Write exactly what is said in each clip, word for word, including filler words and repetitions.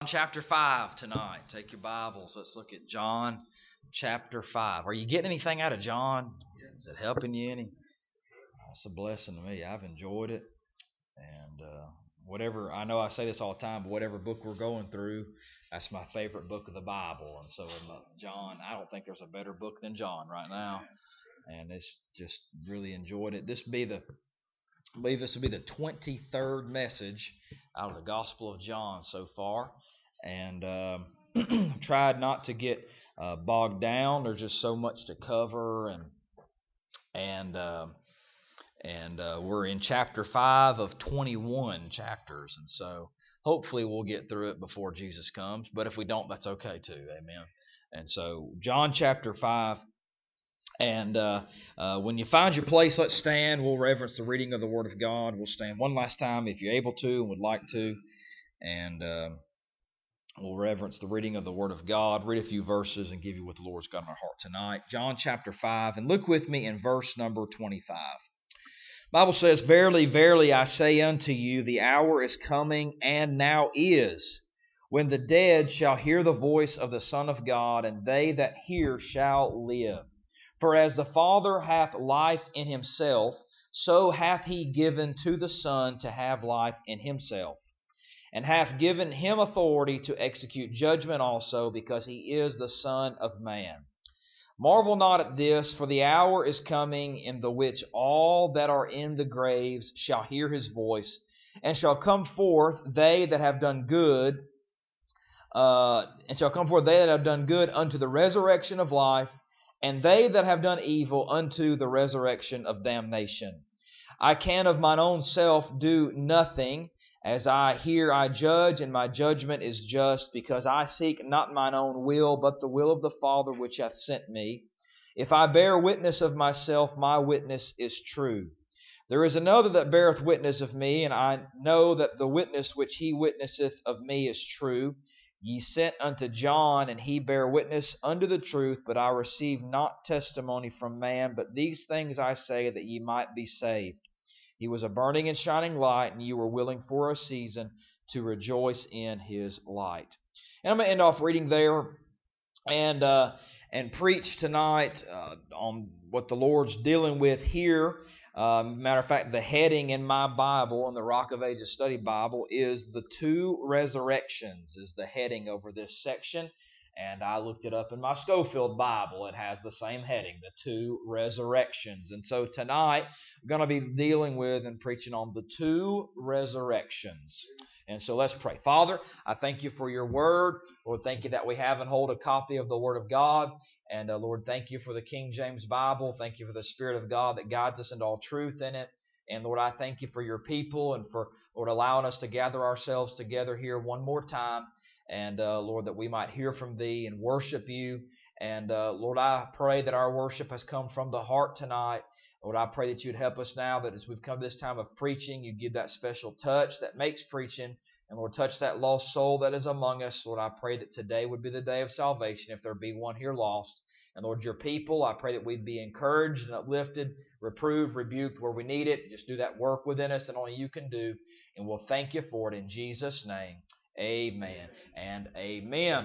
Chapter five tonight. Take your Bibles. Let's look at John chapter five. Are you getting anything out of John? Is it helping you any? It's a blessing to me. I've enjoyed it. And uh, whatever, I know I say this all the time, but whatever book we're going through, that's my favorite book of the Bible. And so uh, John, I don't think there's a better book than John right now. And it's just really enjoyed it. This be the I believe this will be the twenty-third message out of the Gospel of John so far. And um, tried not to get uh, bogged down. There's just so much to cover. And and uh, and uh, we're in chapter five of twenty-one chapters. And so hopefully we'll get through it before Jesus comes. But if we don't, that's okay too. Amen. And so John chapter five. And uh, uh, when you find your place, let's stand. We'll reverence the reading of the Word of God. We'll stand one last time if you're able to and would like to. And uh, we'll reverence the reading of the Word of God, read a few verses, and give you what the Lord's got in our heart tonight. John chapter five, and look with me in verse number twenty-five. The Bible says, "Verily, verily, I say unto you, the hour is coming, and now is, when the dead shall hear the voice of the Son of God, and they that hear shall live. For as the Father hath life in himself, so hath he given to the Son to have life in himself, and hath given him authority to execute judgment also, because he is the Son of Man. Marvel not at this, for the hour is coming in the which all that are in the graves shall hear his voice, and shall come forth they that have done good, uh, and shall come forth they that have done good unto the resurrection of life, and they that have done evil unto the resurrection of damnation. I can of mine own self do nothing. As I hear I judge, and my judgment is just, because I seek not mine own will, but the will of the Father which hath sent me. If I bear witness of myself, my witness is true. There is another that beareth witness of me, and I know that the witness which he witnesseth of me is true. Ye sent unto John, and he bare witness unto the truth, but I receive not testimony from man, but these things I say, that ye might be saved. He was a burning and shining light, and you were willing for a season to rejoice in his light." And I'm going to end off reading there and uh, and preach tonight uh, on what the Lord's dealing with here. Uh, matter of fact, the heading in my Bible, in the Rock of Ages Study Bible, is "The Two Resurrections," is the heading over this section. And I looked it up in my Schofield Bible. It has the same heading, "The Two Resurrections." And so tonight, we're going to be dealing with and preaching on the two resurrections. And so let's pray. Father, I thank you for your word. Lord, thank you that we have and hold a copy of the Word of God. And uh, Lord, thank you for the King James Bible. Thank you for the Spirit of God that guides us into all truth in it. And Lord, I thank you for your people and for, Lord, allowing us to gather ourselves together here one more time. And uh, Lord, that we might hear from thee and worship you. And uh, Lord, I pray that our worship has come from the heart tonight. Lord, I pray that you'd help us now, that as we've come to this time of preaching, you give that special touch that makes preaching. And Lord, touch that lost soul that is among us. Lord, I pray that today would be the day of salvation if there be one here lost. And Lord, your people, I pray that we'd be encouraged and uplifted, reproved, rebuked where we need it. Just do that work within us that only you can do. And we'll thank you for it in Jesus' name. Amen and amen.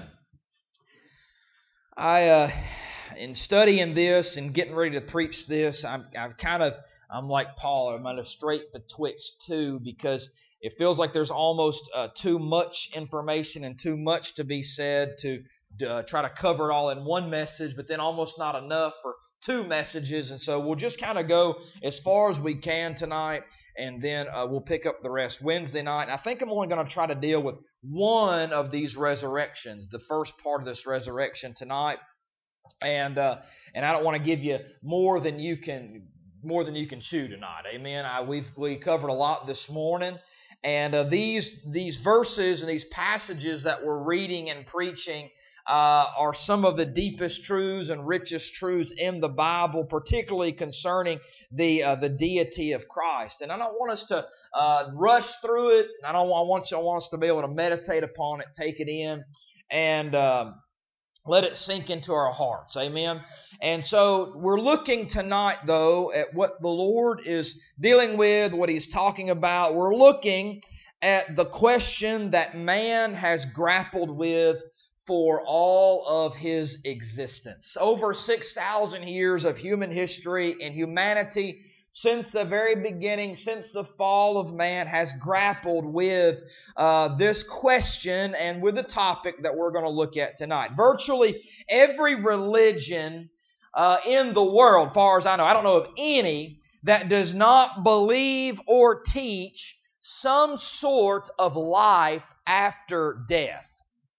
I, uh, in studying this and getting ready to preach this, I'm, I've kind of, I'm like Paul, I'm kind of straight betwixt two, because it feels like there's almost uh, too much information and too much to be said to uh, try to cover it all in one message, but then almost not enough for two messages. And so we'll just kind of go as far as we can tonight, and then uh, we'll pick up the rest Wednesday night. And I think I'm only going to try to deal with one of these resurrections, the first part of this resurrection tonight. And uh, and I don't want to give you more than you can more than you can chew tonight. Amen. I, we've we covered a lot this morning. And uh, these these verses and these passages that we're reading and preaching uh, are some of the deepest truths and richest truths in the Bible, particularly concerning the uh, the deity of Christ. And I don't want us to uh, rush through it. I don't want, I want you, I want us to be able to meditate upon it, take it in, and uh, let it sink into our hearts. Amen. And so we're looking tonight, though, at what the Lord is dealing with, what He's talking about. We're looking at the question that man has grappled with for all of his existence. Over six thousand years of human history and humanity, since the very beginning, since the fall of man, has grappled with uh, this question and with the topic that we're going to look at tonight. Virtually every religion uh, in the world, far as I know, I don't know of any that does not believe or teach some sort of life after death.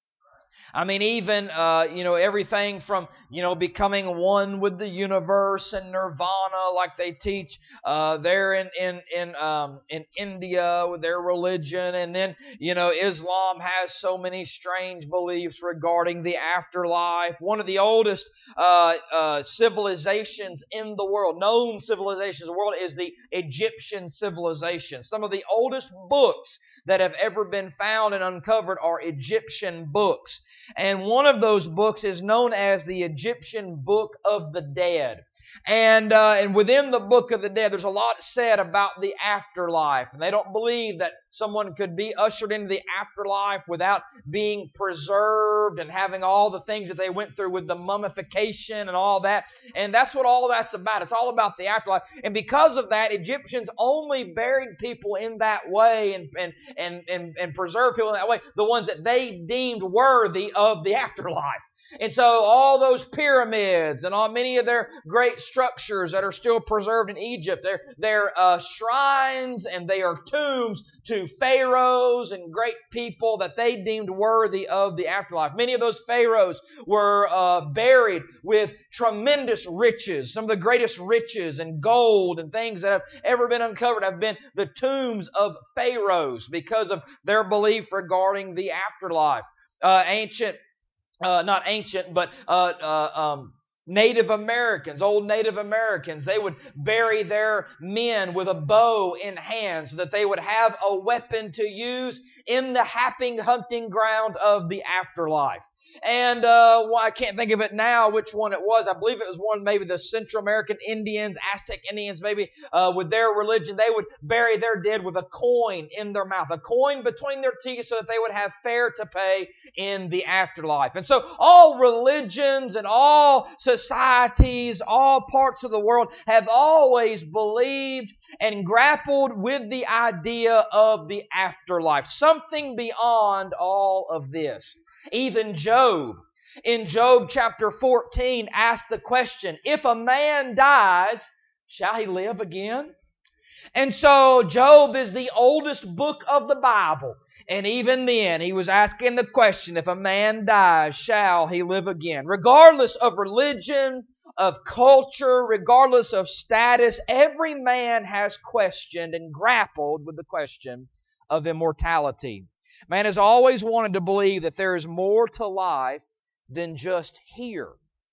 I mean, even, uh, you know, everything from, you know, becoming one with the universe and nirvana, like they teach uh, there in in in, um, in India with their religion. And then, you know, Islam has so many strange beliefs regarding the afterlife. One of the oldest uh, uh, civilizations in the world, known civilizations in the world, is the Egyptian civilization. Some of the oldest books that have ever been found and uncovered are Egyptian books. And one of those books is known as the Egyptian Book of the Dead. And uh, and within the Book of the Dead, there's a lot said about the afterlife. And they don't believe that someone could be ushered into the afterlife without being preserved and having all the things that they went through with the mummification and all that. And that's what all that's about. It's all about the afterlife. And because of that, Egyptians only buried people in that way and and and and, and preserved people in that way, the ones that they deemed worthy of the afterlife. And so all those pyramids and all many of their great structures that are still preserved in Egypt, they're, they're uh, shrines and they are tombs to pharaohs and great people that they deemed worthy of the afterlife. Many of those pharaohs were uh, buried with tremendous riches. Some of the greatest riches and gold and things that have ever been uncovered have been the tombs of pharaohs because of their belief regarding the afterlife. Uh, ancient Uh, not ancient, but uh, uh, um, Native Americans, old Native Americans, they would bury their men with a bow in hand so that they would have a weapon to use in the happy hunting ground of the afterlife. And uh, well, I can't think of it now which one it was. I believe it was one, maybe the Central American Indians, Aztec Indians, maybe uh, with their religion. They would bury their dead with a coin in their mouth, a coin between their teeth so that they would have fare to pay in the afterlife. And so all religions and all societies, all parts of the world have always believed and grappled with the idea of the afterlife, something beyond all of this. Even Job, in Job chapter fourteen, asked the question, if a man dies, shall he live again? And so Job is the oldest book of the Bible. And even then, he was asking the question, if a man dies, shall he live again? Regardless of religion, of culture, regardless of status, every man has questioned and grappled with the question of immortality. Man has always wanted to believe that there is more to life than just here.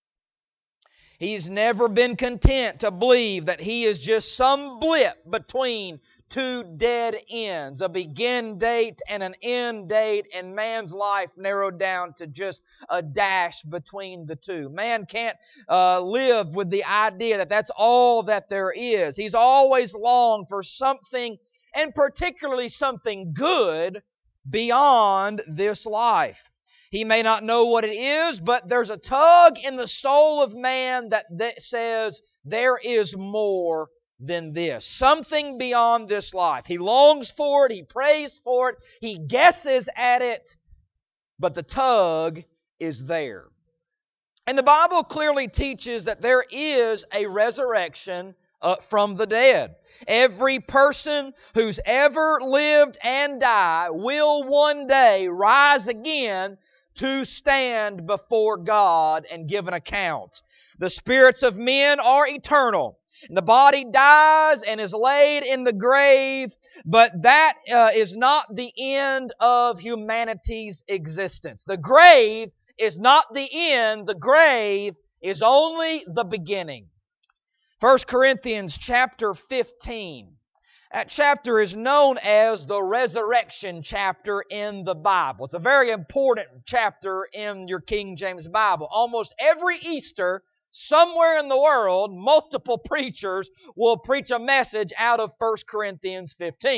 He's never been content to believe that he is just some blip between two dead ends, a begin date and an end date, and man's life narrowed down to just a dash between the two. Man can't uh, live with the idea that that's all that there is. He's always longed for something, and particularly something good, beyond this life. He may not know what it is, but there's a tug in the soul of man that, that says there is more than this. Something beyond this life. He longs for it. He prays for it. He guesses at it. But the tug is there. And the Bible clearly teaches that there is a resurrection uh, from the dead. Every person who's ever lived and died will one day rise again to stand before God and give an account. The spirits of men are eternal. And the body dies and is laid in the grave, but that uh, is not the end of humanity's existence. The grave is not the end. The grave is only the beginning. First Corinthians chapter fifteen. That chapter is known as the resurrection chapter in the Bible. It's a very important chapter in your King James Bible. Almost every Easter, somewhere in the world, multiple preachers will preach a message out of First Corinthians fifteen.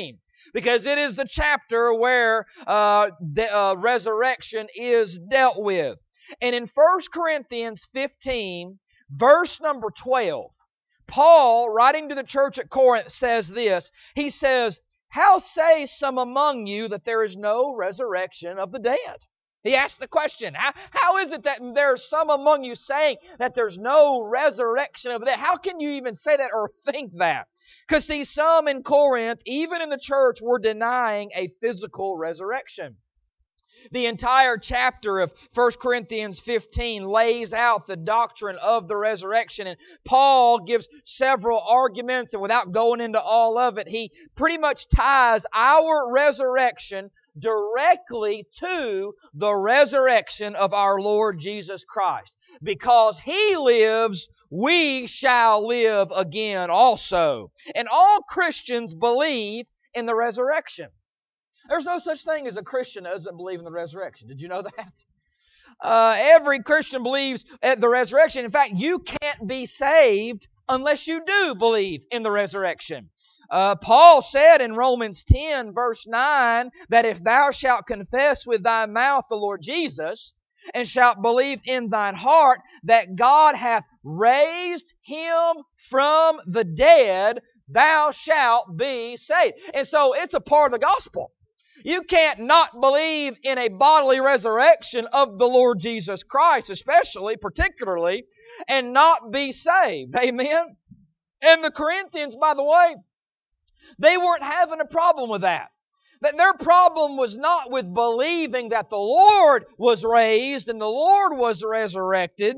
because it is the chapter where uh, the uh, resurrection is dealt with. And in First Corinthians fifteen, verse number twelve, Paul, writing to the church at Corinth, says this. He says, "How say some among you that there is no resurrection of the dead?" He asked the question, how, how is it that there are some among you saying that there's no resurrection of the dead? How can you even say that or think that? Because see, some in Corinth, even in the church, were denying a physical resurrection. The entire chapter of First Corinthians fifteen lays out the doctrine of the resurrection, and Paul gives several arguments, and without going into all of it, he pretty much ties our resurrection directly to the resurrection of our Lord Jesus Christ. Because He lives, we shall live again also. And all Christians believe in the resurrection. There's no such thing as a Christian that doesn't believe in the resurrection. Did you know that? Uh, every Christian believes in the resurrection. In fact, you can't be saved unless you do believe in the resurrection. Uh, Paul said in Romans ten, verse nine, that if thou shalt confess with thy mouth the Lord Jesus, and shalt believe in thine heart that God hath raised Him from the dead, thou shalt be saved. And so it's a part of the gospel. You can't not believe in a bodily resurrection of the Lord Jesus Christ, especially, particularly, and not be saved. Amen? And the Corinthians, by the way, they weren't having a problem with that. That their problem was not with believing that the Lord was raised and the Lord was resurrected.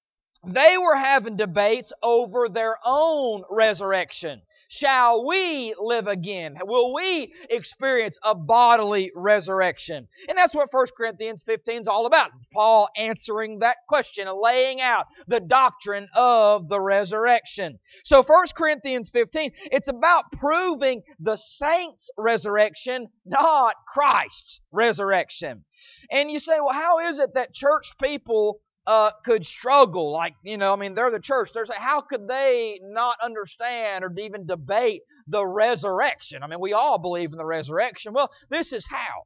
They were having debates over their own resurrection. Shall we live again? Will we experience a bodily resurrection? And that's what First Corinthians fifteen is all about. Paul answering that question and laying out the doctrine of the resurrection. So First Corinthians fifteen, it's about proving the saints' resurrection, not Christ's resurrection. And you say, well, how is it that church people Uh, could struggle? Like, you know, I mean, they're the church. They're saying, how could they not understand or even debate the resurrection? I mean, we all believe in the resurrection. Well, this is how.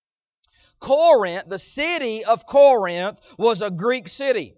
Corinth, the city of Corinth, was a Greek city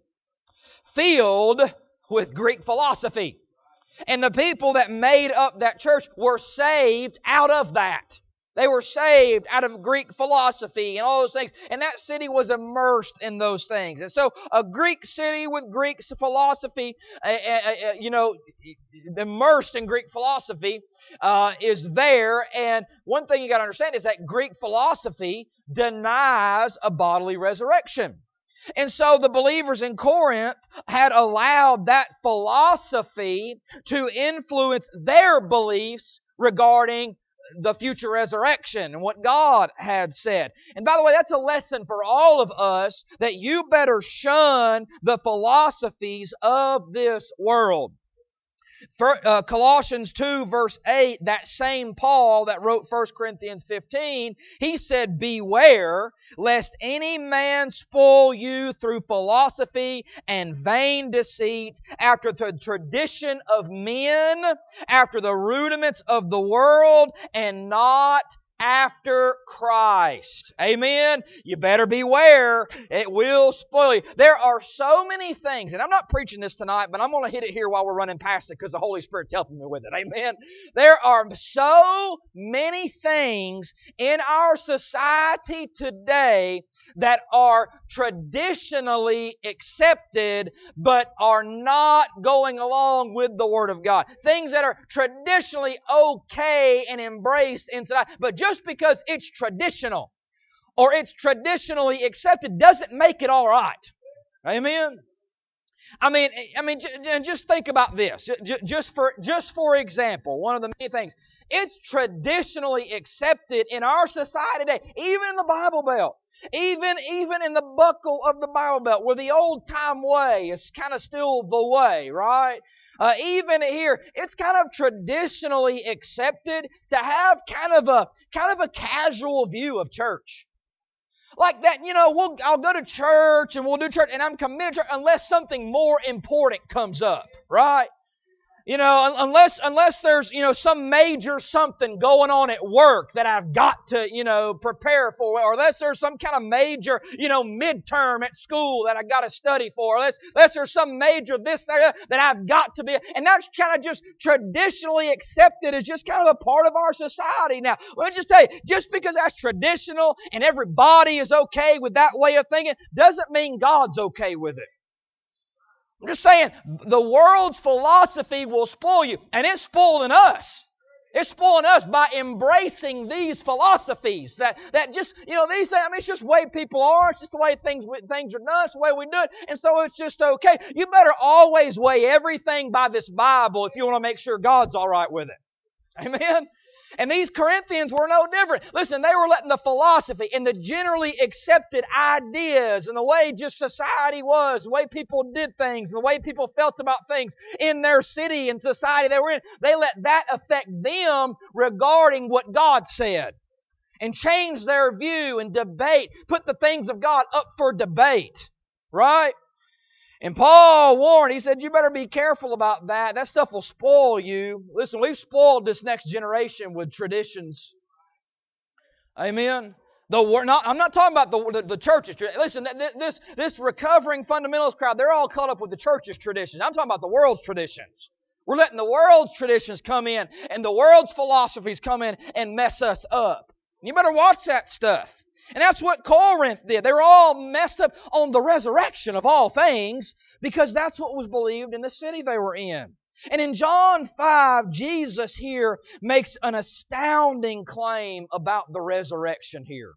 filled with Greek philosophy. And the people that made up that church were saved out of that. They were saved out of Greek philosophy and all those things. And that city was immersed in those things. And so a Greek city with Greek philosophy, uh, uh, uh, you know, immersed in Greek philosophy uh, is there. And one thing you got to understand is that Greek philosophy denies a bodily resurrection. And so the believers in Corinth had allowed that philosophy to influence their beliefs regarding the future resurrection and what God had said. And by the way, that's a lesson for all of us, that you better shun the philosophies of this world. For, uh, Colossians two verse eight, that same Paul that wrote First Corinthians fifteen, he said, "Beware lest any man spoil you through philosophy and vain deceit, after the tradition of men, after the rudiments of the world, and not after Christ." Amen? You better beware. It will spoil you. There are so many things, and I'm not preaching this tonight, but I'm going to hit it here while we're running past it because the Holy Spirit's helping me with it. Amen? There are so many things in our society today that are traditionally accepted but are not going along with the Word of God. Things that are traditionally okay and embraced in society, but just because it's traditional or it's traditionally accepted doesn't make it all right. Amen? I mean, I mean, just think about this. Just for, just for example, one of the many things, it's traditionally accepted in our society today, even in the Bible Belt. Even, even in the buckle of the Bible Belt, where the old-time way is kind of still the way, right? Uh, even here, it's kind of traditionally accepted to have kind of a kind of a casual view of church. Like that, you know, we'll I'll go to church and we'll do church, and I'm committed to church unless something more important comes up, right? You know, un- unless unless there's, you know, some major something going on at work that I've got to, you know, prepare for, or unless there's some kind of major, you know, midterm at school that I got to study for, unless, unless there's some major this, that, that I've got to be, and that's kind of just traditionally accepted as just kind of a part of our society. Now, let me just tell you, just because that's traditional and everybody is okay with that way of thinking, doesn't mean God's okay with it. I'm just saying, the world's philosophy will spoil you, and it's spoiling us. It's spoiling us by embracing these philosophies that, that just, you know, these things, I mean, it's just the way people are. It's just the way things, things are done. It's the way we do it. And so it's just okay. You better always weigh everything by this Bible if you want to make sure God's all right with it. Amen? And these Corinthians were no different. Listen, they were letting the philosophy and the generally accepted ideas and the way just society was, the way people did things, the way people felt about things in their city and society they were in, they let that affect them regarding what God said and change their view and debate, put the things of God up for debate. Right? And Paul warned, he said, you better be careful about that. That stuff will spoil you. Listen, we've spoiled this next generation with traditions. Amen? The, not, I'm not talking about the, the, the church's tradition. Listen, this, this recovering fundamentalist crowd, they're all caught up with the church's traditions. I'm talking about the world's traditions. We're letting the world's traditions come in and the world's philosophies come in and mess us up. You better watch that stuff. And that's what Corinth did. They were all messed up on the resurrection of all things because that's what was believed in the city they were in. And in John five, Jesus here makes an astounding claim about the resurrection here.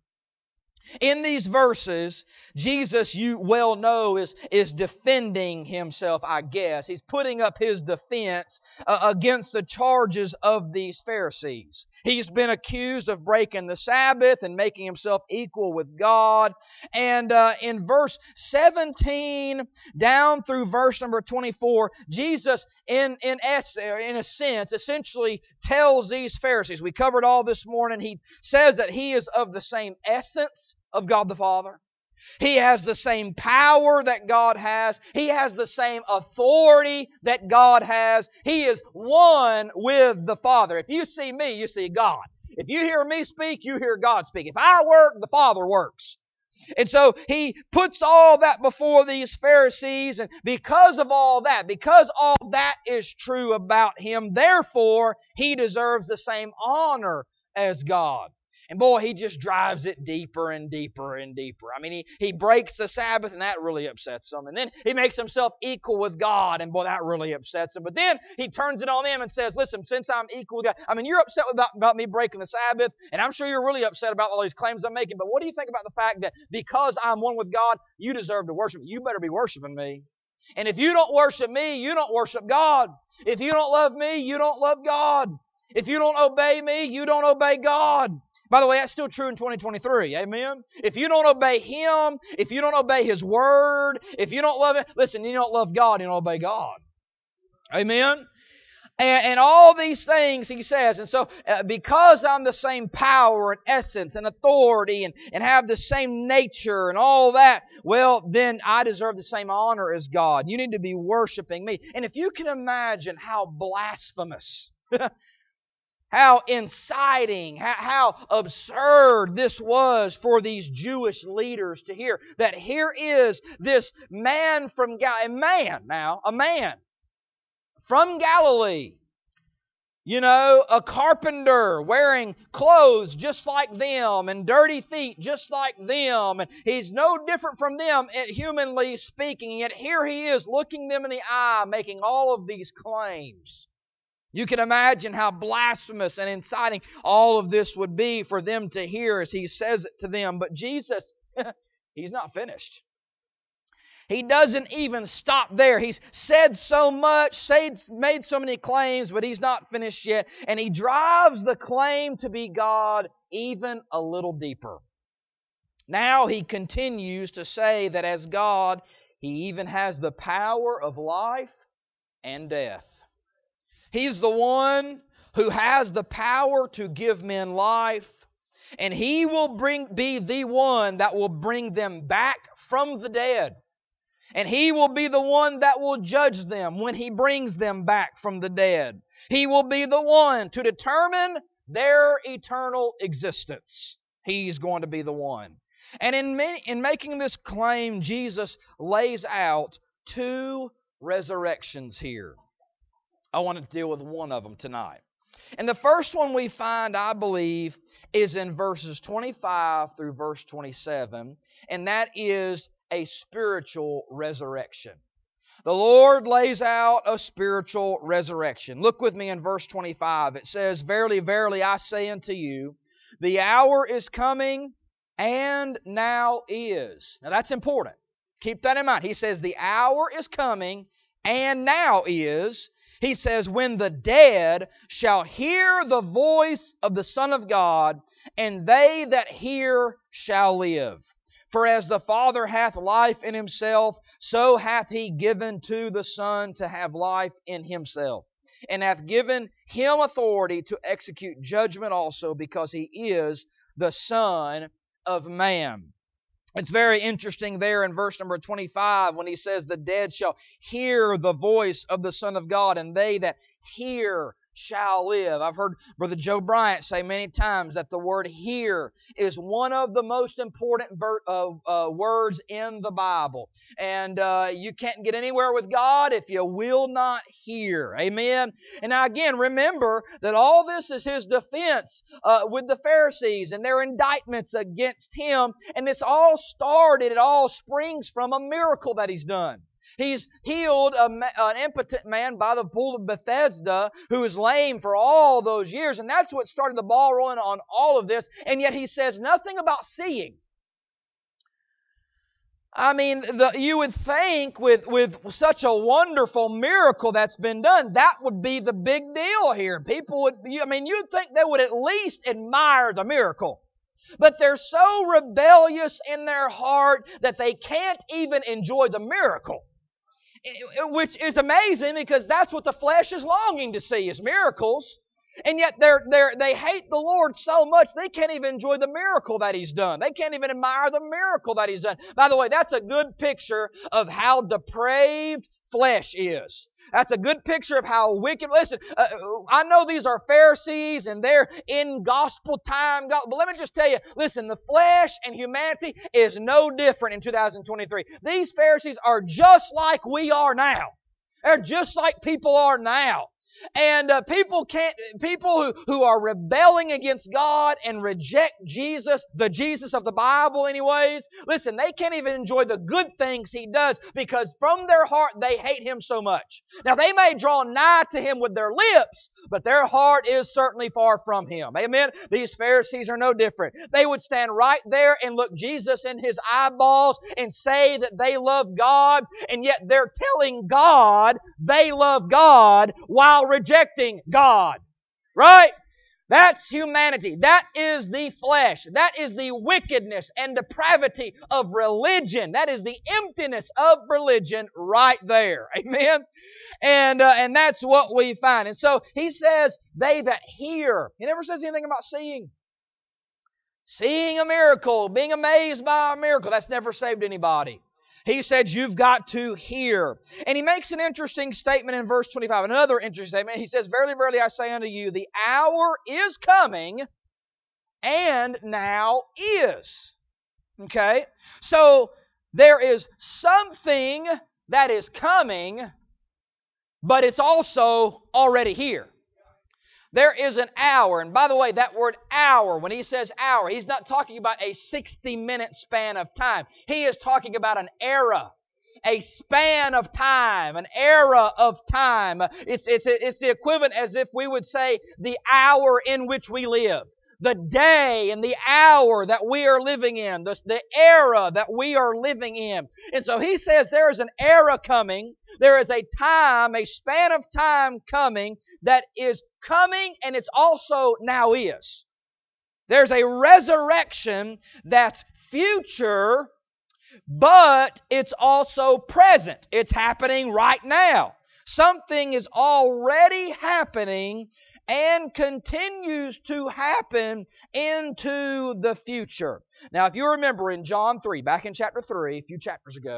In these verses, Jesus, you well know, is, is defending himself, I guess. He's putting up his defense uh, against the charges of these Pharisees. He's been accused of breaking the Sabbath and making himself equal with God. And uh, in verse seventeen down through verse number twenty-four, Jesus, in, in, es- in a sense, essentially tells these Pharisees, we covered all this morning, he says that he is of the same essence of God the Father. He has the same power that God has. He has the same authority that God has. He is one with the Father. If you see me, you see God. If you hear me speak, you hear God speak. If I work, the Father works. And so he puts all that before these Pharisees, and because of all that, because all that is true about him, therefore he deserves the same honor as God. And boy, he just drives it deeper and deeper and deeper. I mean, he, he breaks the Sabbath, and that really upsets him. And then he makes himself equal with God, and boy, that really upsets him. But then he turns it on them and says, listen, since I'm equal with God, I mean, you're upset about, about me breaking the Sabbath, and I'm sure you're really upset about all these claims I'm making, but what do you think about the fact that because I'm one with God, you deserve to worship me? You better be worshiping me. And if you don't worship me, you don't worship God. If you don't love me, you don't love God. If you don't obey me, you don't obey God. By the way, that's still true in twenty twenty-three. Amen? If you don't obey Him, if you don't obey His Word, if you don't love Him, listen, you don't love God, you don't obey God. Amen? And, and all these things He says. And so, uh, because I'm the same power and essence and authority and, and have the same nature and all that, well, then I deserve the same honor as God. You need to be worshiping me. And if you can imagine how blasphemous how inciting, how, how absurd this was for these Jewish leaders to hear. That here is this man from Galilee, a man now, a man from Galilee. You know, a carpenter wearing clothes just like them and dirty feet just like them. And he's no different from them, humanly speaking. Yet here he is looking them in the eye, making all of these claims. You can imagine how blasphemous and inciting all of this would be for them to hear as He says it to them. But Jesus, He's not finished. He doesn't even stop there. He's said so much, said, made so many claims, but He's not finished yet. And He drives the claim to be God even a little deeper. Now He continues to say that as God, He even has the power of life and death. He's the one who has the power to give men life, and He will bring be the one that will bring them back from the dead. And He will be the one that will judge them when He brings them back from the dead. He will be the one to determine their eternal existence. He's going to be the one. And in, many, in making this claim, Jesus lays out two resurrections here. I want to deal with one of them tonight. And the first one we find, I believe, is in verses twenty-five through verse twenty-seven, and that is a spiritual resurrection. The Lord lays out a spiritual resurrection. Look with me in verse twenty-five. It says, "Verily, verily, I say unto you, the hour is coming, and now is." Now that's important. Keep that in mind. He says the hour is coming, and now is. He says, when the dead shall hear the voice of the Son of God, and they that hear shall live. For as the Father hath life in Himself, so hath He given to the Son to have life in Himself, and hath given Him authority to execute judgment also, because He is the Son of Man. It's very interesting there in verse number twenty-five when He says, the dead shall hear the voice of the Son of God, and they that hear shall live. I've heard Brother Joe Bryant say many times that the word hear is one of the most important ver- uh, uh, words in the Bible. And uh, you can't get anywhere with God if you will not hear. Amen? And now again, remember that all this is His defense uh, with the Pharisees and their indictments against Him. And this all started, it all springs from a miracle that He's done. He's healed a, an impotent man by the pool of Bethesda who was lame for all those years. And that's what started the ball rolling on all of this. And yet He says nothing about seeing. I mean, the, you would think with, with such a wonderful miracle that's been done, that would be the big deal here. People would, I mean, you'd think they would at least admire the miracle. But they're so rebellious in their heart that they can't even enjoy the miracle. Which is amazing, because that's what the flesh is longing to see, is miracles. And yet they're, they're, they hate the Lord so much they can't even enjoy the miracle that He's done. They can't even admire the miracle that He's done. By the way, that's a good picture of how depraved flesh is. That's a good picture of how wicked. Listen, uh, I know these are Pharisees and they're in gospel time, but let me just tell you, listen, the flesh and humanity is no different in two thousand twenty-three. These Pharisees are just like we are now. They're just like people are now. And uh, people can't, people who, who are rebelling against God and reject Jesus, the Jesus of the Bible anyways, listen, they can't even enjoy the good things He does, because from their heart they hate Him so much. Now they may draw nigh to Him with their lips, but their heart is certainly far from Him. Amen? These Pharisees are no different. They would stand right there and look Jesus in His eyeballs and say that they love God, and yet they're telling God they love God while rejecting God. Right? That's humanity. That is the flesh. That is the wickedness and depravity of religion. That is the emptiness of religion right there. Amen? And uh, and that's what we find. And so He says, they that hear. He never says anything about seeing. Seeing a miracle, being amazed by a miracle, that's never saved anybody. He said you've got to hear. And He makes an interesting statement in verse twenty-five. Another interesting statement. He says, verily, verily, I say unto you, the hour is coming, and now is. Okay? So, there is something that is coming, but it's also already here. There is an hour. And by the way, that word hour, when He says hour, He's not talking about a sixty-minute span of time. He is talking about an era, a span of time, an era of time. It's, it's, it's the equivalent as if we would say the hour in which we live. The day and the hour that we are living in, the, the era that we are living in. And so He says there is an era coming, there is a time, a span of time coming that is coming, and it's also now is. There's a resurrection that's future, but it's also present. It's happening right now. Something is already happening and continues to happen into the future. Now, if you remember in John three, back in chapter three, a few chapters ago,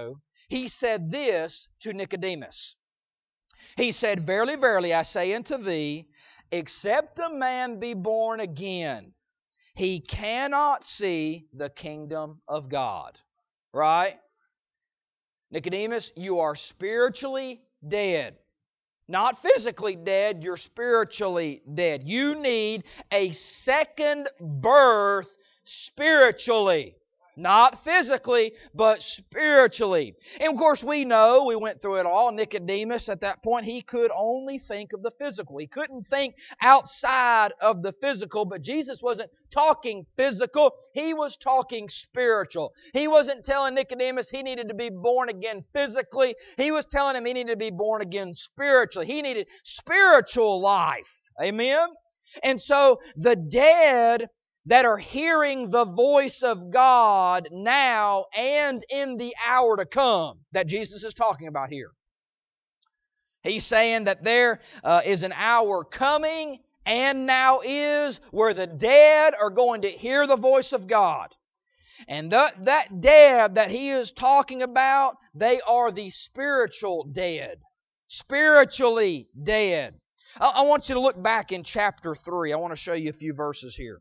He said this to Nicodemus. He said, Verily, verily, I say unto thee, except a man be born again, he cannot see the kingdom of God. Right? Nicodemus, you are spiritually dead. Not physically dead, you're spiritually dead. You need a second birth spiritually. Not physically, but spiritually. And of course we know, we went through it all, Nicodemus at that point, he could only think of the physical. He couldn't think outside of the physical, but Jesus wasn't talking physical, He was talking spiritual. He wasn't telling Nicodemus he needed to be born again physically. He was telling him he needed to be born again spiritually. He needed spiritual life. Amen? And so the dead that are hearing the voice of God now and in the hour to come that Jesus is talking about here. He's saying that there uh, is an hour coming and now is where the dead are going to hear the voice of God. And that, that dead that he is talking about, they are the spiritual dead. Spiritually dead. I, I want you to look back in chapter three. I want to show you a few verses here.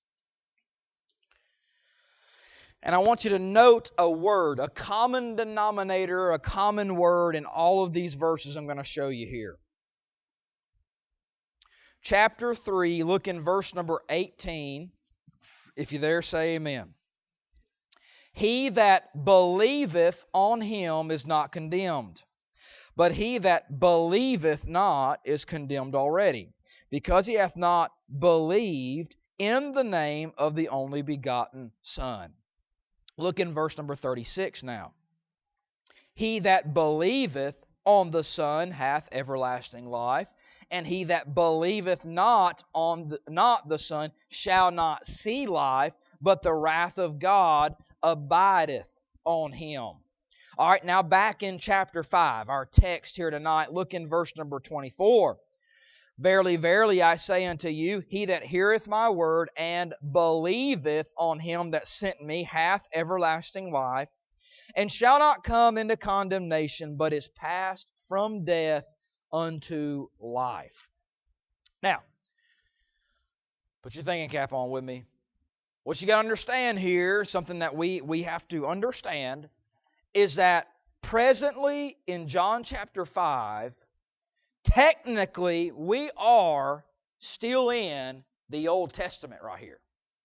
And I want you to note a word, a common denominator, a common word in all of these verses I'm going to show you here. Chapter three, look in verse number eighteen. If you're there, say amen. He that believeth on Him is not condemned, but he that believeth not is condemned already, because he hath not believed in the name of the only begotten Son. Look in verse number thirty-six now. He that believeth on the Son hath everlasting life, and he that believeth not on the, not the Son shall not see life, but the wrath of God abideth on him. All right, now back in chapter five, our text here tonight, look in verse number twenty-four. Verily, verily, I say unto you, he that heareth my word and believeth on Him that sent me hath everlasting life, and shall not come into condemnation, but is passed from death unto life. Now, put your thinking cap on with me. What you got to understand here, something that we, we have to understand, is that presently in John chapter five, technically, we are still in the Old Testament right here.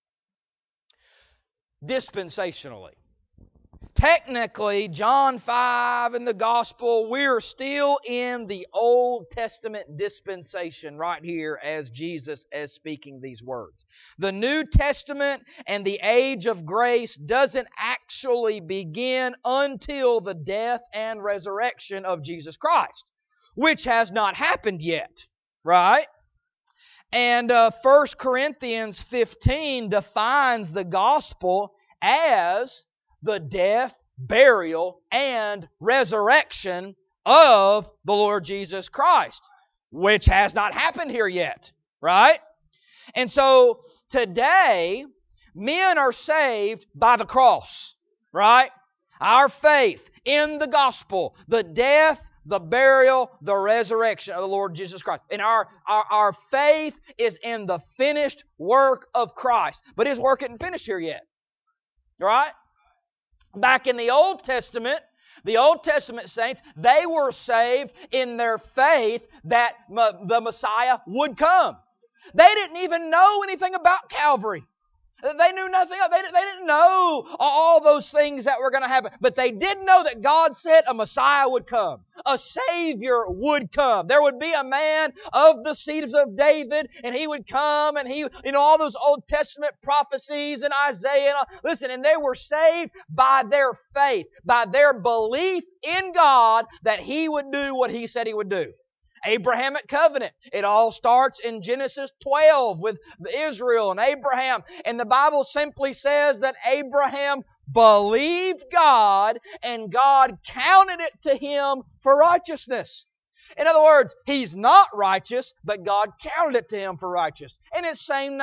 Dispensationally. Technically, John five in the Gospel, we're still in the Old Testament dispensation right here as Jesus is speaking these words. The New Testament and the age of grace doesn't actually begin until the death and resurrection of Jesus Christ, which has not happened yet, right? And uh, First Corinthians fifteen defines the gospel as the death, burial, and resurrection of the Lord Jesus Christ, which has not happened here yet, right? And so today, men are saved by the cross, right? Our faith in the gospel, the death, the burial, the resurrection of the Lord Jesus Christ. And our, our, our faith is in the finished work of Christ. But His work isn't finished here yet. Right? Back in the Old Testament, the Old Testament saints, they were saved in their faith that the Messiah would come. They didn't even know anything about Calvary. They knew nothing else. They, they didn't know all those things that were going to happen. But they did know that God said a Messiah would come. A Savior would come. There would be a man of the seed of David, and He would come, and He, you know, all those Old Testament prophecies and Isaiah. And all, listen, and they were saved by their faith, by their belief in God that He would do what He said He would do. Abrahamic covenant. It all starts in Genesis twelve with Israel and Abraham. And the Bible simply says that Abraham believed God and God counted it to him for righteousness. In other words, he's not righteous, but God counted it to him for righteous. And it's same now.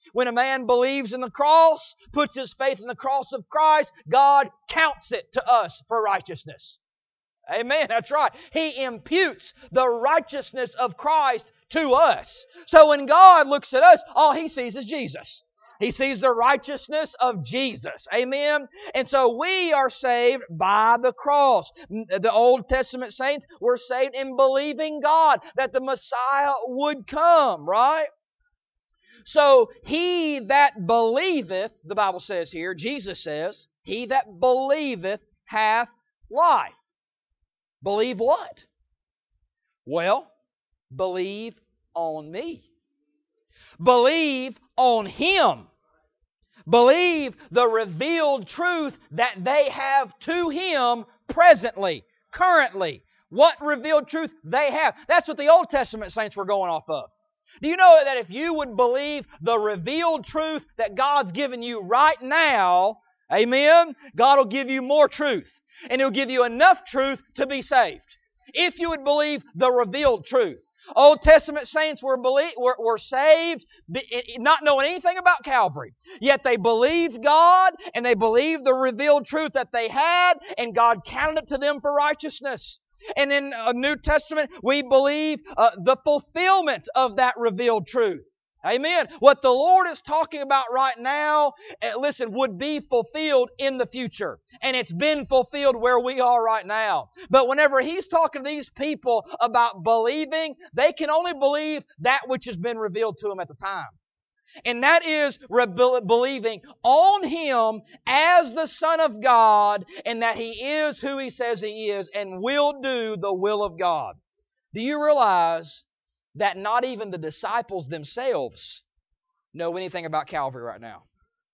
When a man believes in the cross, puts his faith in the cross of Christ, God counts it to us for righteousness. Amen. That's right. He imputes the righteousness of Christ to us. So when God looks at us, all He sees is Jesus. He sees the righteousness of Jesus. Amen. And so we are saved by the cross. The Old Testament saints were saved in believing God that the Messiah would come, right? So he that believeth, the Bible says here, Jesus says, he that believeth hath life. Believe what? Well, believe on me. Believe on Him. Believe the revealed truth that they have to Him presently, currently. What revealed truth they have. That's what the Old Testament saints were going off of. Do you know that if you would believe the revealed truth that God's given you right now, amen, God will give you more truth. And He'll give you enough truth to be saved. If you would believe the revealed truth. Old Testament saints were, believe, were, were saved not knowing anything about Calvary. Yet they believed God and they believed the revealed truth that they had, and God counted it to them for righteousness. And in the New Testament, we believe uh, the fulfillment of that revealed truth. Amen. What the Lord is talking about right now, uh, listen, would be fulfilled in the future. And it's been fulfilled where we are right now. But whenever He's talking to these people about believing, they can only believe that which has been revealed to them at the time. And that is re- believing on Him as the Son of God, and that He is who He says He is and will do the will of God. Do you realize that not even the disciples themselves know anything about Calvary right now?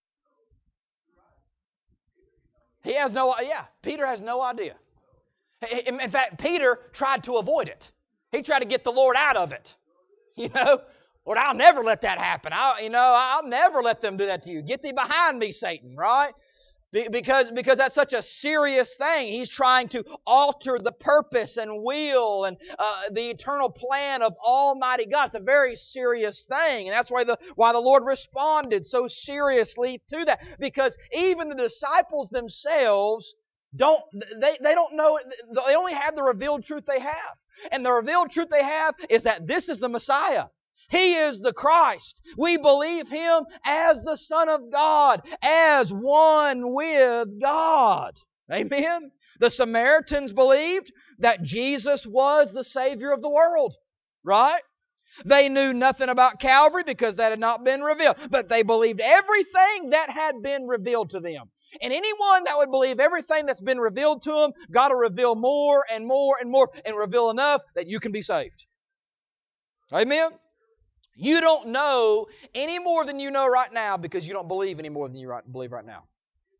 He has no idea. Yeah, Peter has no idea. In fact, Peter tried to avoid it. He tried to get the Lord out of it. You know, Lord, I'll never let that happen. I, you know, I'll never let them do that to you. Get thee behind me, Satan, right? Because, because that's such a serious thing. He's trying to alter the purpose and will and uh, the eternal plan of Almighty God. It's a very serious thing. And that's why the, why the Lord responded so seriously to that. Because even the disciples themselves don't, they, they don't know, they only have the revealed truth they have. And the revealed truth they have is that this is the Messiah. He is the Christ. We believe Him as the Son of God, as one with God. Amen? The Samaritans believed that Jesus was the Savior of the world. Right? They knew nothing about Calvary because that had not been revealed. But they believed everything that had been revealed to them. And anyone that would believe everything that's been revealed to them, God will reveal more and more and more and reveal enough that you can be saved. Amen? You don't know any more than you know right now because you don't believe any more than you right, believe right now.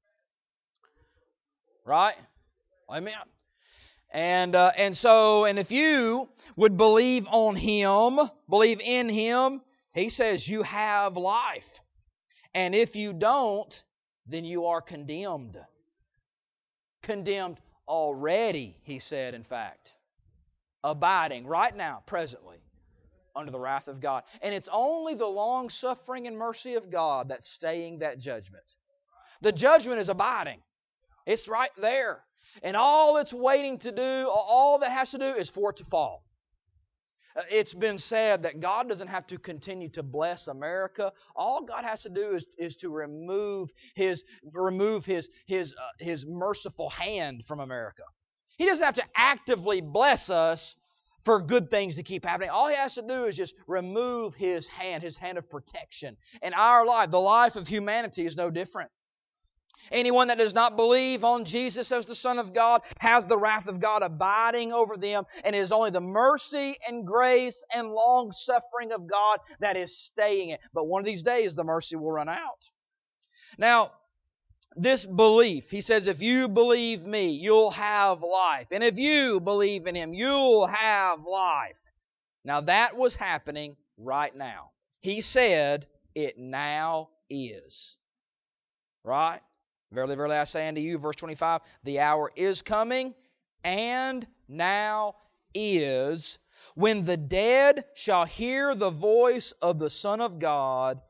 Right? Amen. And uh, and so, and if you would believe on Him, believe in Him, He says you have life. And if you don't, then you are condemned. Condemned already, He said, in fact. Abiding right now, presently, under the wrath of God. And it's only the long suffering and mercy of God that's staying that judgment. The judgment is abiding. It's right there. And all it's waiting to do, all that has to do is for it to fall. It's been said that God doesn't have to continue to bless America. All God has to do is, is to remove His remove His His uh, His merciful hand from America. He doesn't have to actively bless us for good things to keep happening. All He has to do is just remove His hand, His hand of protection. And our life, the life of humanity, is no different. Anyone that does not believe on Jesus as the Son of God has the wrath of God abiding over them, and it is only the mercy and grace and long suffering of God that is staying it. But one of these days the mercy will run out. Now, this belief, He says, if you believe me, you'll have life. And if you believe in Him, you'll have life. Now that was happening right now. He said, it now is. Right? Verily, verily, I say unto you, verse twenty-five, the hour is coming, and now is, when the dead shall hear the voice of the Son of God,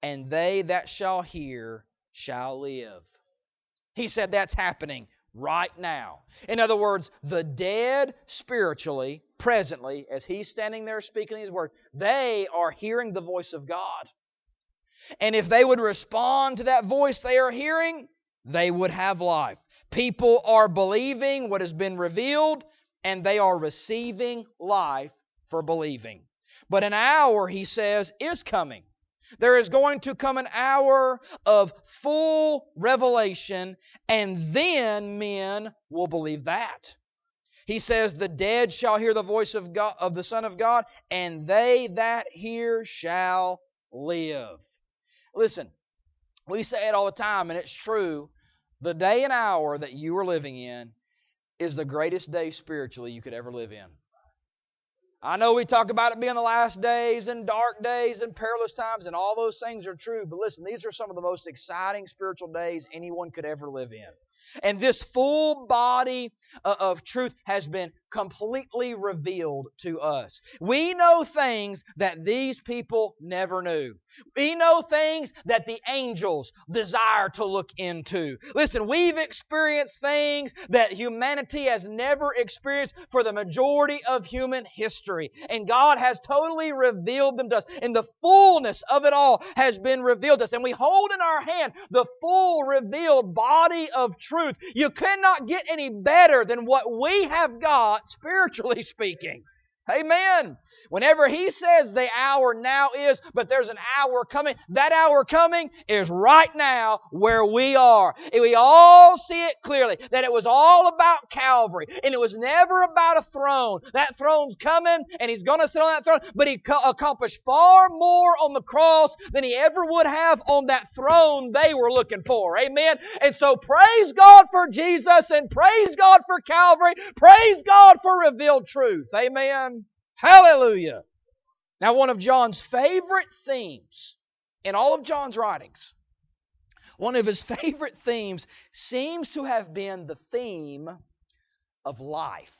and they that shall hear shall live. He said that's happening right now. In other words, the dead spiritually, presently, as He's standing there speaking these words, they are hearing the voice of God. And if they would respond to that voice they are hearing, they would have life. People are believing what has been revealed, and they are receiving life for believing. But an hour, He says, is coming. There is going to come an hour of full revelation, and then men will believe that. He says, the dead shall hear the voice of God, of the Son of God, and they that hear shall live. Listen, we say it all the time, and it's true. The day and hour that you are living in is the greatest day spiritually you could ever live in. I know we talk about it being the last days and dark days and perilous times, and all those things are true. But listen, these are some of the most exciting spiritual days anyone could ever live in. And this full body of truth has been completely revealed to us. We know things that these people never knew. We know things that the angels desire to look into. Listen, we've experienced things that humanity has never experienced for the majority of human history. And God has totally revealed them to us. And the fullness of it all has been revealed to us. And we hold in our hand the full revealed body of truth. You cannot get any better than what we have got, spiritually speaking. Amen. Whenever He says the hour now is, but there's an hour coming, that hour coming is right now where we are. And we all see it clearly, that it was all about Calvary. And it was never about a throne. That throne's coming, and He's going to sit on that throne, but He accomplished far more on the cross than He ever would have on that throne they were looking for. Amen. And so praise God for Jesus, and praise God for Calvary. Praise God for revealed truth. Amen. Hallelujah. Now, one of John's favorite themes in all of John's writings, one of his favorite themes seems to have been the theme of life.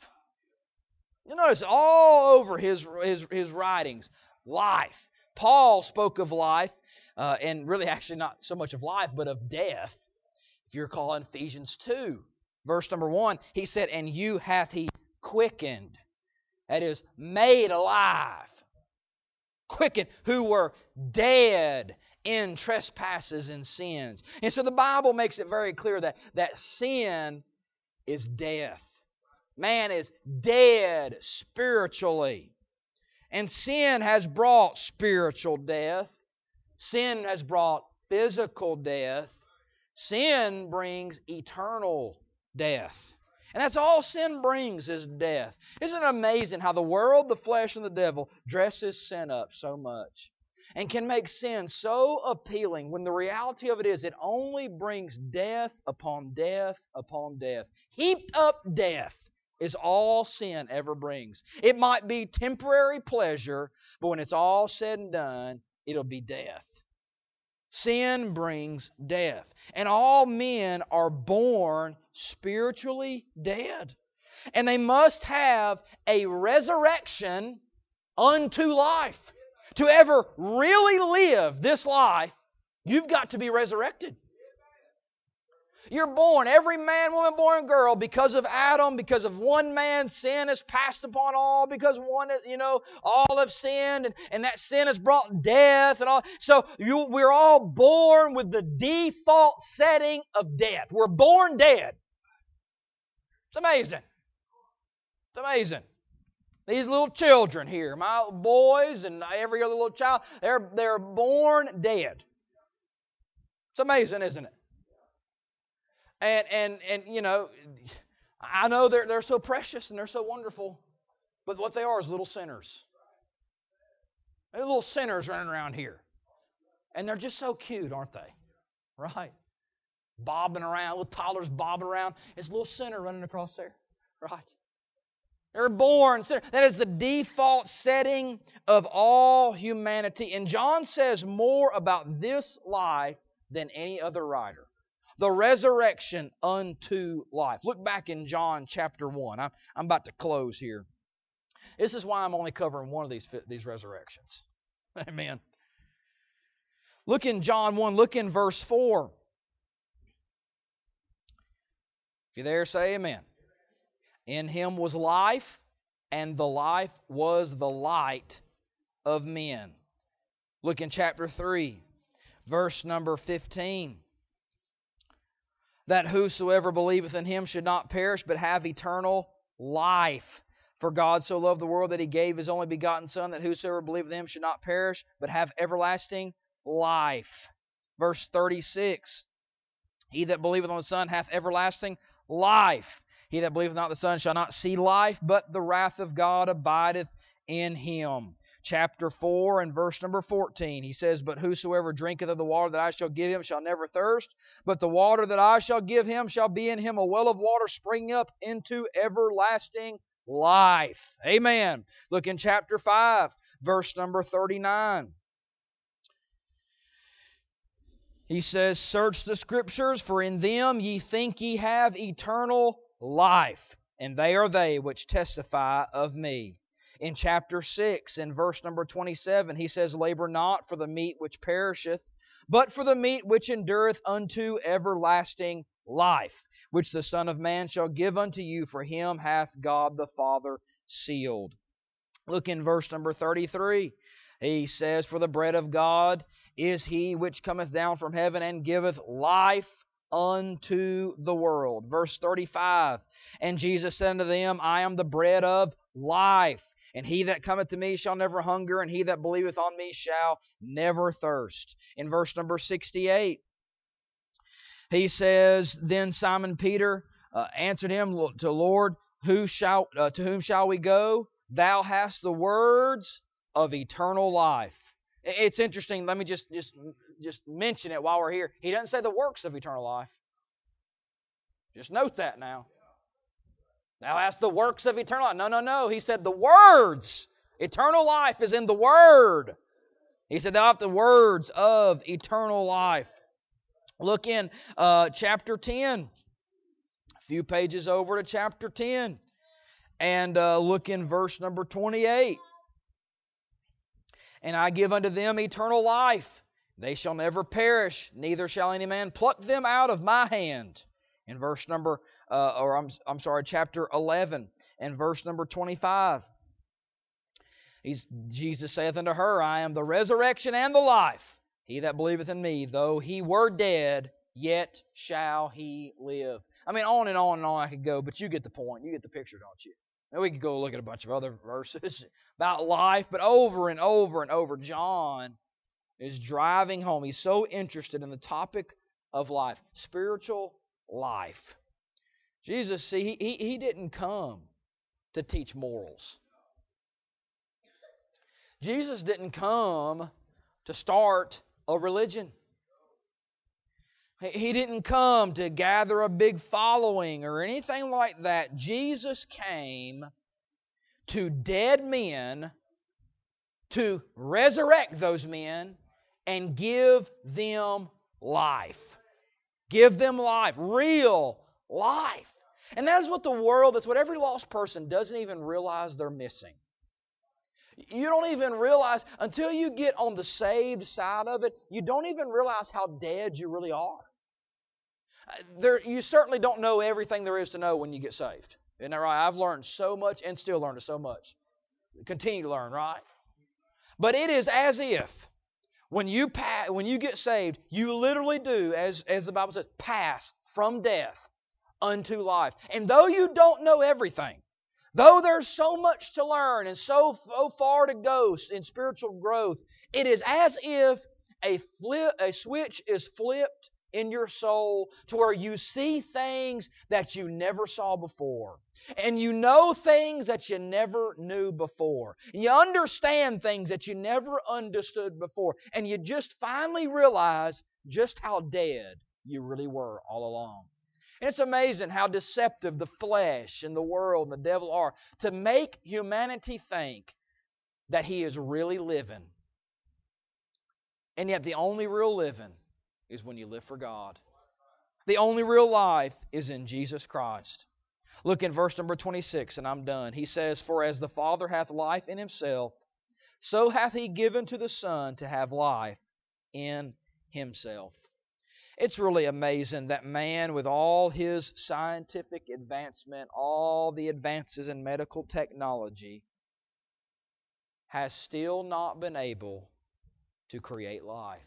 You notice all over his, his, his writings, life. Paul spoke of life, uh, and really actually not so much of life, but of death. If you recall in Ephesians two, verse number one, he said, and you hath He quickened. That is, made alive. Quickened, who were dead in trespasses and sins. And so the Bible makes it very clear that, that sin is death. Man is dead spiritually. And sin has brought spiritual death. Sin has brought physical death. Sin brings eternal death. And that's all sin brings, is death. Isn't it amazing how the world, the flesh, and the devil dresses sin up so much and can make sin so appealing when the reality of it is it only brings death upon death upon death. Heaped up death is all sin ever brings. It might be temporary pleasure, but when it's all said and done, it'll be death. Sin brings death. And all men are born spiritually dead. And they must have a resurrection unto life. To ever really live this life, you've got to be resurrected. You're born, every man, woman, boy, and girl, because of Adam, because of one man, sin has passed upon all, because one, you know, all have sinned, and, and that sin has brought death and all. So you, we're all born with the default setting of death. We're born dead. It's amazing. It's amazing. These little children here, my boys and every other little child, they're, they're born dead. It's amazing, isn't it? And, and, and you know, I know they're, they're so precious and they're so wonderful, but what they are is little sinners. They're little sinners running around here. And they're just so cute, aren't they? Right? Bobbing around, little toddlers bobbing around. It's a little sinner running across there. Right? They're born sinners. That is the default setting of all humanity. And John says more about this life than any other writer. The resurrection unto life. Look back in John chapter one. I'm, I'm about to close here. This is why I'm only covering one of these, these resurrections. Amen. Look in John one, look in verse four. If you're there, say amen. In Him was life, and the life was the light of men. Look in chapter three, verse number fifteen. That whosoever believeth in Him should not perish, but have eternal life. For God so loved the world that He gave His only begotten Son, that whosoever believeth in Him should not perish, but have everlasting life. Verse thirty-six. He that believeth on the Son hath everlasting life. He that believeth not the Son shall not see life, but the wrath of God abideth in him. Chapter four and verse number fourteen. He says, But whosoever drinketh of the water that I shall give him shall never thirst, but the water that I shall give him shall be in him a well of water springing up into everlasting life. Amen. Look in chapter five, verse number thirty-nine. He says, Search the Scriptures, for in them ye think ye have eternal life, and they are they which testify of me. In chapter six, in verse number twenty-seven, he says, Labor not for the meat which perisheth, but for the meat which endureth unto everlasting life, which the Son of Man shall give unto you, for him hath God the Father sealed. Look in verse number thirty-three. He says, For the bread of God is He which cometh down from heaven and giveth life unto the world. Verse thirty-five. And Jesus said unto them, I am the bread of life. And he that cometh to me shall never hunger, and he that believeth on me shall never thirst. In verse number sixty-eight, he says, Then Simon Peter uh, answered him to Lord, who shall uh, to whom shall we go? Thou hast the words of eternal life. It's interesting. Let me just just just mention it while we're here. He doesn't say the works of eternal life. Just note that now. Thou hast the works of eternal life. No, no, no. He said the words. Eternal life is in the Word. He said thou hast the words of eternal life. Look in uh, chapter ten. A few pages over to chapter ten. And uh, look in verse number twenty-eight. And I give unto them eternal life. They shall never perish, neither shall any man pluck them out of my hand. In verse number, uh, or I'm, I'm sorry, chapter eleven, and verse number twenty-five. He's, Jesus saith unto her, I am the resurrection and the life. He that believeth in me, though he were dead, yet shall he live. I mean, on and on and on I could go, but you get the point. You get the picture, don't you? And we could go look at a bunch of other verses about life, but over and over and over, John is driving home. He's so interested in the topic of life, spiritual life. Jesus, see, he, he, he didn't come to teach morals. Jesus didn't come to start a religion. He didn't come to gather a big following or anything like that. Jesus came to dead men to resurrect those men and give them life. Give them life. Real life. And that's what the world, that's what every lost person doesn't even realize they're missing. You don't even realize, until you get on the saved side of it, you don't even realize how dead you really are. There, you certainly don't know everything there is to know when you get saved. Isn't that right? I've learned so much and still learning so much. Continue to learn, right? But it is as if when you pass, when you get saved, you literally do, as, as the Bible says, pass from death unto life. And though you don't know everything, though there's so much to learn and so, so far to go in spiritual growth, it is as if a flip, a switch is flipped in your soul to where you see things that you never saw before. And you know things that you never knew before. You understand things that you never understood before. And you just finally realize just how dead you really were all along. And it's amazing how deceptive the flesh and the world and the devil are to make humanity think that he is really living. And yet the only real living is when you live for God. The only real life is in Jesus Christ. Look in verse number twenty-six, and I'm done. He says, For as the Father hath life in Himself, so hath He given to the Son to have life in himself. It's really amazing that man, with all his scientific advancement, all the advances in medical technology, has still not been able to create life.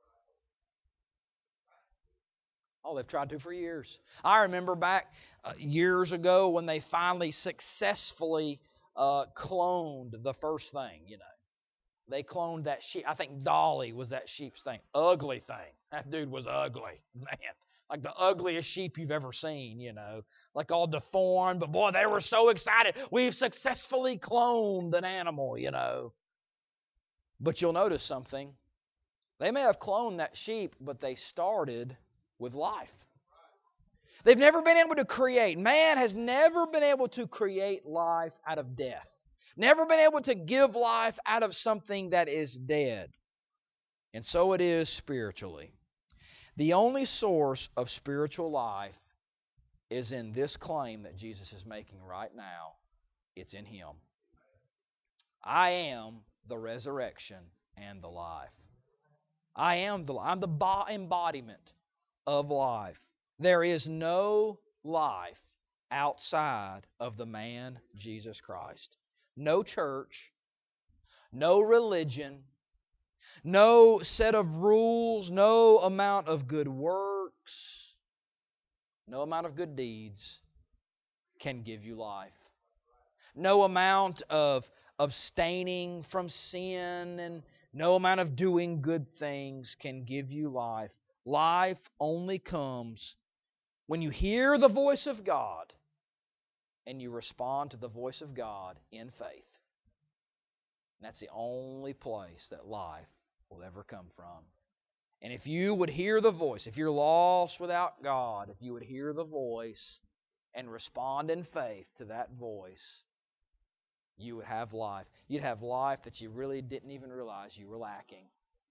Oh, they've tried to for years. I remember back uh, years ago when they finally successfully uh, cloned the first thing, you know. They cloned that sheep. I think Dolly was that sheep's thing. Ugly thing. That dude was ugly. Man, like the ugliest sheep you've ever seen, you know. Like all deformed. But boy, they were so excited. We've successfully cloned an animal, you know. But you'll notice something. They may have cloned that sheep, but they started with life. They've never been able to create. Man has never been able to create life out of death. Never been able to give life out of something that is dead. And so it is spiritually. The only source of spiritual life is in this claim that Jesus is making right now. It's in Him. I am the resurrection and the life. I am the I'm the embodiment of life. There is no life outside of the man Jesus Christ. No church, no religion, no set of rules, no amount of good works, no amount of good deeds can give you life. No amount of abstaining from sin and no amount of doing good things can give you life. Life only comes when you hear the voice of God and you respond to the voice of God in faith. And that's the only place that life will ever come from. And if you would hear the voice, if you're lost without God, if you would hear the voice and respond in faith to that voice, you would have life. You'd have life that you really didn't even realize you were lacking.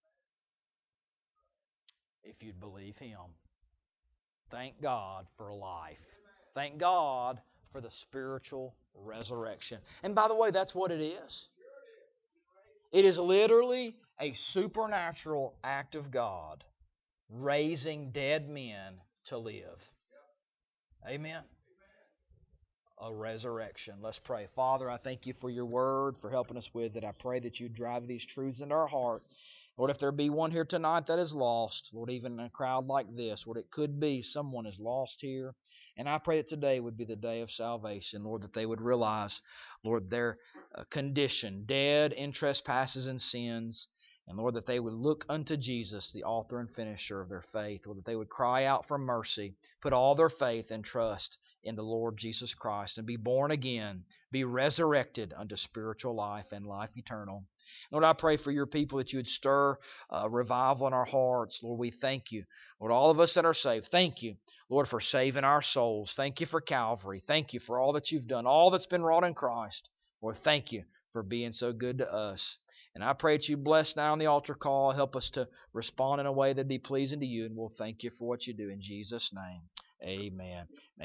If you'd believe Him. Thank God for life. Thank God for the spiritual resurrection. And by the way, that's what it is. It is literally a supernatural act of God raising dead men to live. Amen. A resurrection. Let's pray. Father, I thank You for Your word, for helping us with it. I pray that You drive these truths into our heart. Lord, if there be one here tonight that is lost, Lord, even in a crowd like this, Lord, it could be someone is lost here. And I pray that today would be the day of salvation, Lord, that they would realize, Lord, their uh, condition, dead in trespasses and sins, and Lord, that they would look unto Jesus, the author and finisher of their faith, Lord, that they would cry out for mercy, put all their faith and trust in the Lord Jesus Christ, and be born again, be resurrected unto spiritual life and life eternal. Lord, I pray for Your people that You would stir uh, revival in our hearts. Lord, we thank You. Lord, all of us that are saved, thank You, Lord, for saving our souls. Thank You for Calvary. Thank You for all that You've done, all that's been wrought in Christ. Lord, thank You for being so good to us. And I pray that You bless now on the altar call. Help us to respond in a way that be pleasing to You, and we'll thank You for what You do. In Jesus' name, amen.